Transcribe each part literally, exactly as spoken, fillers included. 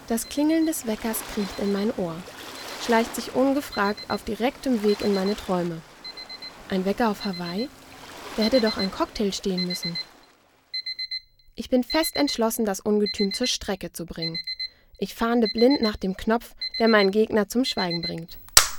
Das Klingeln des Weckers kriecht in mein Ohr, schleicht sich ungefragt auf direktem Weg in meine Träume. Ein Wecker auf Hawaii? Da hätte doch ein Cocktail stehen müssen. Ich bin fest entschlossen, das Ungetüm zur Strecke zu bringen. Ich fahnde blind nach dem Knopf, der meinen Gegner zum Schweigen bringt.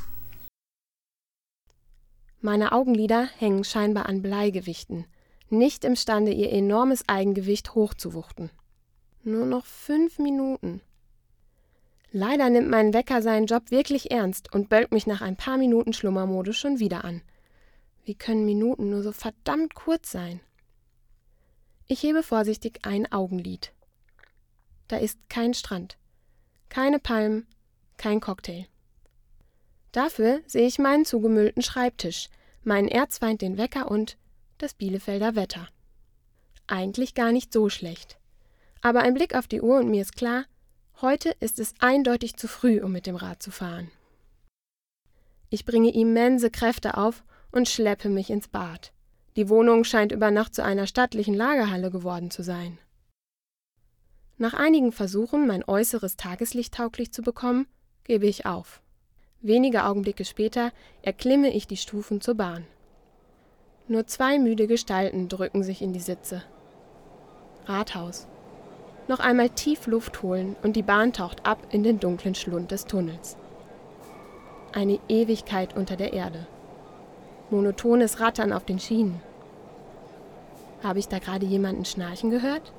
Meine Augenlider hängen scheinbar an Bleigewichten, nicht imstande, ihr enormes Eigengewicht hochzuwuchten. Nur noch fünf Minuten. Leider nimmt mein Wecker seinen Job wirklich ernst und bölkt mich nach ein paar Minuten Schlummermodus schon wieder an. Wie können Minuten nur so verdammt kurz sein? Ich hebe vorsichtig ein Augenlid. Da ist kein Strand, keine Palmen, kein Cocktail. Dafür sehe ich meinen zugemüllten Schreibtisch, meinen Erzfeind den Wecker und das Bielefelder Wetter. Eigentlich gar nicht so schlecht. Aber ein Blick auf die Uhr und mir ist klar, heute ist es eindeutig zu früh, um mit dem Rad zu fahren. Ich bringe immense Kräfte auf und schleppe mich ins Bad. Die Wohnung scheint über Nacht zu einer stattlichen Lagerhalle geworden zu sein. Nach einigen Versuchen, mein Äußeres tageslichttauglich zu bekommen, gebe ich auf. Wenige Augenblicke später erklimme ich die Stufen zur Bahn. Nur zwei müde Gestalten drücken sich in die Sitze. Rathaus. Noch einmal tief Luft holen und die Bahn taucht ab in den dunklen Schlund des Tunnels. Eine Ewigkeit unter der Erde. Monotones Rattern auf den Schienen. Habe ich da gerade jemanden schnarchen gehört?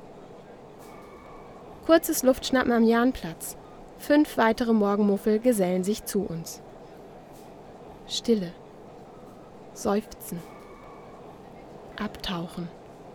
Kurzes Luftschnappen am Jahnplatz. Fünf weitere Morgenmuffel gesellen sich zu uns. Stille. Seufzen. Abtauchen.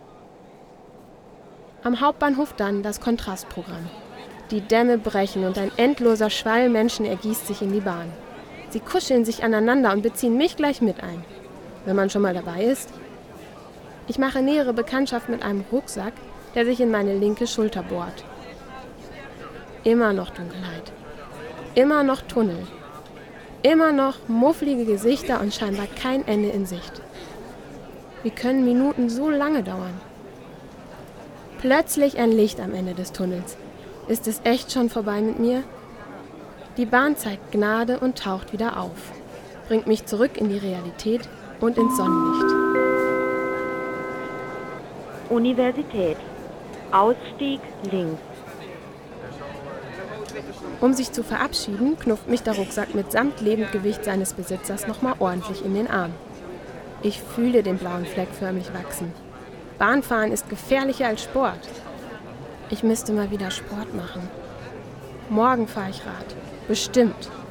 Am Hauptbahnhof dann das Kontrastprogramm. Die Dämme brechen und ein endloser Schwall Menschen ergießt sich in die Bahn. Sie kuscheln sich aneinander und beziehen mich gleich mit ein. Wenn man schon mal dabei ist. Ich mache nähere Bekanntschaft mit einem Rucksack, der sich in meine linke Schulter bohrt. Immer noch Dunkelheit. Immer noch Tunnel. Immer noch mufflige Gesichter und scheinbar kein Ende in Sicht. Wie können Minuten so lange dauern? Plötzlich ein Licht am Ende des Tunnels. Ist es echt schon vorbei mit mir? Die Bahn zeigt Gnade und taucht wieder auf. Bringt mich zurück in die Realität und ins Sonnenlicht. Universität. Ausstieg links. Um sich zu verabschieden, knufft mich der Rucksack mitsamt Lebendgewicht seines Besitzers nochmal ordentlich in den Arm. Ich fühle den blauen Fleck förmlich wachsen. Bahnfahren ist gefährlicher als Sport. Ich müsste mal wieder Sport machen. Morgen fahre ich Rad. Bestimmt.